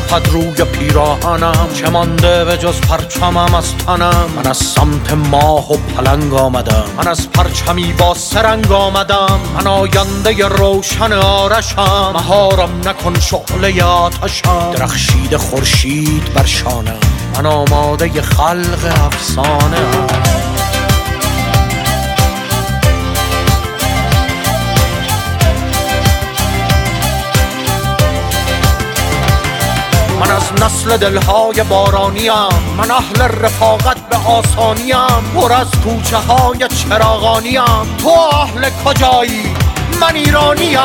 صفت روی پیراهنم، چه مانده به جز پرچمم از تنم. من از سمت ماه و پلنگ آمدم، من از پرچمی با سرنگ آمدم. من آینده روشن آرشم، مهارم نکن شعله آتشم. درخشید خورشید بر شانم، من آماده خلق افسانه ام. من از نسل دلهای بارانیم، من اهل رفاقت به آسانیم. پر از کوچه های چراغانیم، تو اهل کجایی؟ من ایرانیم.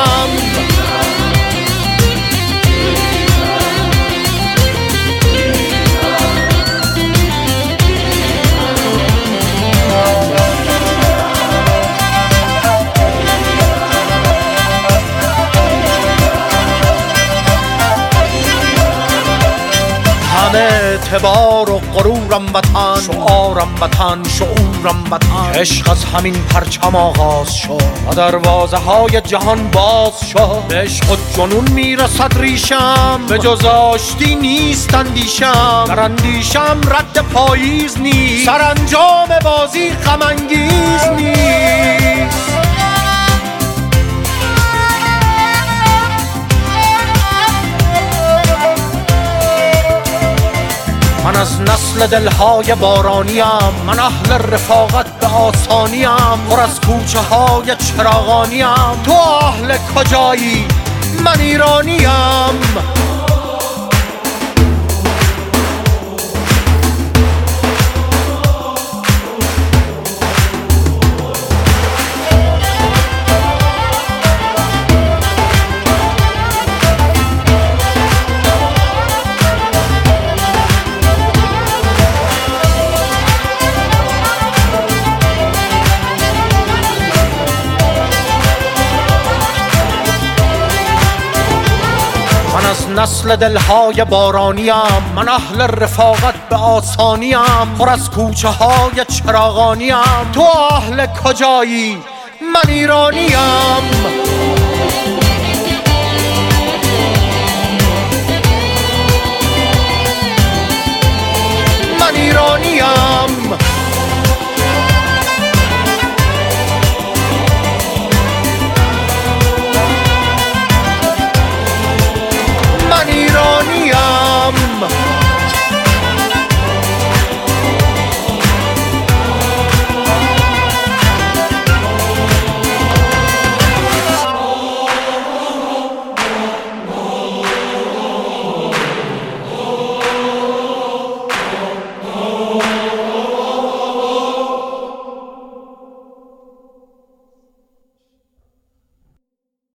اعتبار و غرورم وطن، شعارم وطن، شعورم وطن. عشق از همین پرچم آغاز شد و دروازه های جهان باز شد. به عشق و جنون میرسد ریشم، به جز آشتی نیست اندیشم. در اندیشم رد پاییز نیست، سرانجام بازی غم انگیز نیست. من از نسل دلهای بارانیم، من اهل رفاقت به آسانیم. پر از کوچه های چراغانیم، تو اهل کجایی؟ من ایرانیم. من از نسل دلهای بارانیم، من اهل رفاقت به آسانیم. پر از کوچه های چراغانیم، تو اهل کجایی؟ من ایرانیم. من ایرانیم.